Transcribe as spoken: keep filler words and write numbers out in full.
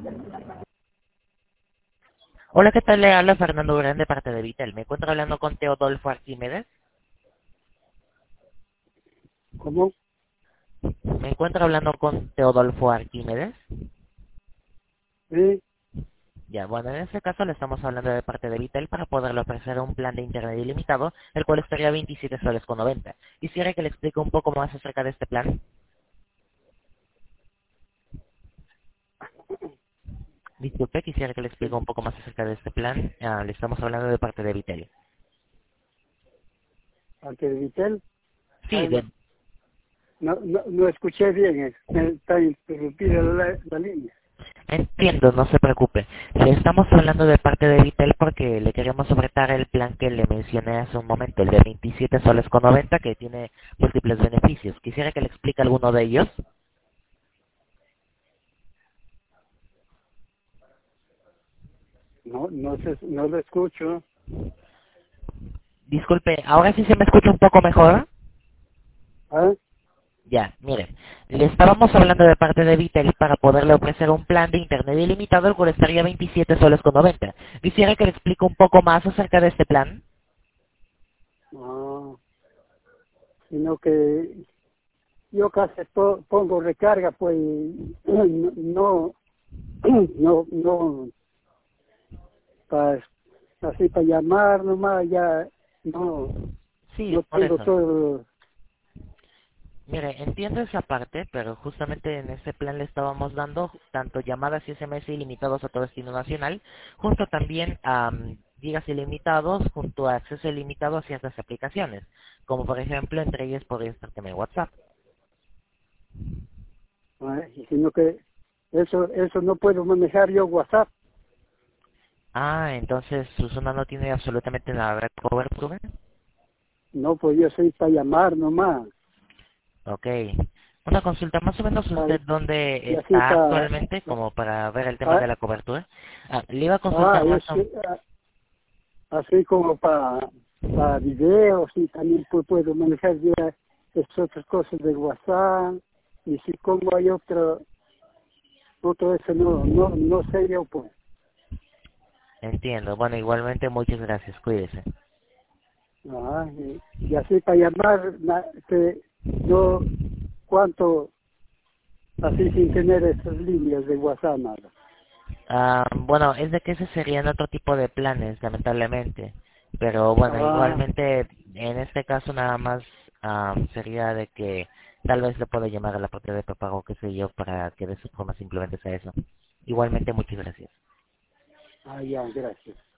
Hola, ¿qué tal? Le habla Fernando Durán de parte de Vitel. Me encuentro hablando con Teodolfo Arquímedes. ¿Cómo? Me encuentro hablando con Teodolfo Arquímedes. Sí, Ya, bueno, en este caso le estamos hablando de parte de Vitel para poderle ofrecer un plan de internet ilimitado, el cual estaría veintisiete soles con noventa. Quisiera que le explique un poco más acerca de este plan. Disculpe, quisiera que le explique un poco más acerca de este plan. Ah, le estamos hablando de parte de Vitel. ante Vitel. Sí, Ay, de- no, no, no, no escuché bien, es- me está interrumpida la, la línea. entiendo, no se preocupe. Le estamos hablando de parte de Vitel porque le queremos ofertar el plan que le mencioné hace un momento, el de veintisiete soles con noventa, que tiene múltiples beneficios. Quisiera que le explique alguno de ellos. No, no, se, no lo escucho. Disculpe, ¿ahora sí se me escucha un poco mejor? ¿Ah? Ya, mire, le estábamos hablando de parte de Vitel para poderle ofrecer un plan de internet ilimitado, el cual estaría veintisiete soles con noventa. Quisiera que le explique un poco más acerca de este plan. No, sino que yo casi po- pongo recarga, pues no, no, no, pa- así para llamar nomás, ya no, Sí, no por tengo eso. todo. Mire, entiendo esa parte, pero justamente en este plan le estábamos dando tanto llamadas y S M S ilimitados a todo destino nacional, junto también a mm, gigas ilimitados, junto a acceso ilimitado a ciertas aplicaciones, como por ejemplo entre ellas podría estar también WhatsApp. ¿Ah? Sino que eso, eso no puedo manejar yo WhatsApp. Ah, entonces su zona no tiene absolutamente nada de cobertura. No, pues yo soy para llamar nomás. Ok. Una consulta, más o menos Ay, usted dónde y así está para... actualmente, como para ver el tema de Ah, la cobertura. Ah, le iba a ah, consultar más es, o que, ah, así como para para videos y también pu- puedo manejar ya esas otras cosas de WhatsApp. Y si como hay otro, otro eso no, no, no sé yo pues. entiendo. Bueno, igualmente muchas gracias, cuídese. Ah, y, y así para llamar, na- que no, cuánto, así sin tener esas líneas de WhatsApp nada. Ah, bueno, es de que ese serían otro tipo de planes, lamentablemente. Pero bueno, Ah, igualmente, en este caso nada más ah, sería de que tal vez le pueda llamar a la parte de prepago, qué sé yo, para que de su forma simplemente sea eso. Igualmente, muchas gracias. ah, ya, gracias.